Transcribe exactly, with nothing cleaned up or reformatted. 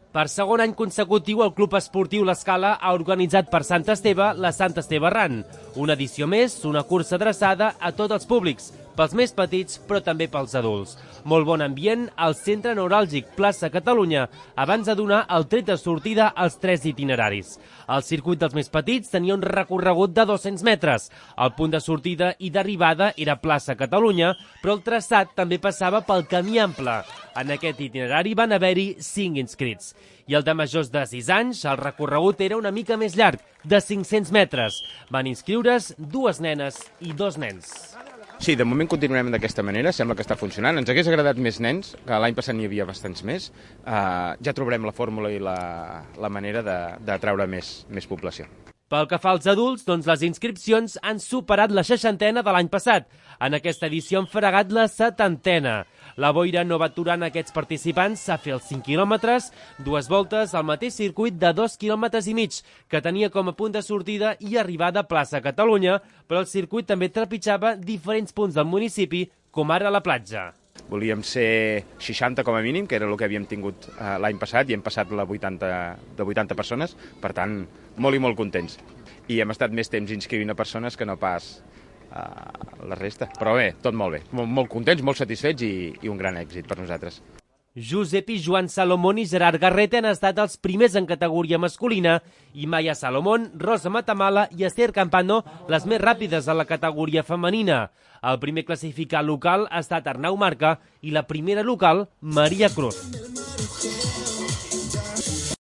Per segon any consecutiu, el Club Esportiu L'Escala ha organitzat per Sant Esteve la Sant Esteve Run, una edició més, una cursa adreçada a tots els públics, pels més petits però també pels adults. Molt bon ambient al centre neuràlgic Plaça Catalunya, abans de donar el tret de sortida als tres itineraris. El circuit dels més petits tenia un recorregut de dos-cents metres. El punt de sortida i d'arribada era Plaça Catalunya, però el traçat també passava pel camí ample. En aquest itinerari van haver-hi cinc inscrits. I el de majors de sis anys, el recorregut era una mica més llarg, de cinc-cents metres. Van inscriure's dues nenes i dos nens. Sí, de moment continuem d'aquesta manera, sembla que està funcionant. Ens hagués agradat més nens, que l'any passat n'hi havia bastants més. Uh, ja trobarem la fórmula i la, la manera d'atraure més, més població. Pel que fa als adults, doncs les inscripcions han superat la seixantena de l'any passat. En aquesta edició han fregat la setantena. La boira no va aturar en aquests participants a fer els cinc quilòmetres, dues voltes al mateix circuit de dos quilòmetres i mig, que tenia com a punt de sortida i arribada a Plaça Catalunya, però el circuit també trepitjava diferents punts del municipi, com ara la platja. Volíem ser seixanta com a mínim, que era el que havíem tingut uh, l'any passat, i hem passat la vuitanta, de vuitanta persones, per tant, molt i molt contents. I hem estat més temps inscrivint a persones que no pas uh, la resta. Però bé, tot molt bé. Molt, molt contents, molt satisfets i, i un gran èxit per nosaltres. Josep i Joan Salomón i Gerard Garreta han estat els primers en categoria masculina i Maya Salomón, Rosa Matamala i Esther Campano les més ràpides a la categoria femenina. El primer classificat local ha estat Arnau Marca i la primera local, Maria Cruz.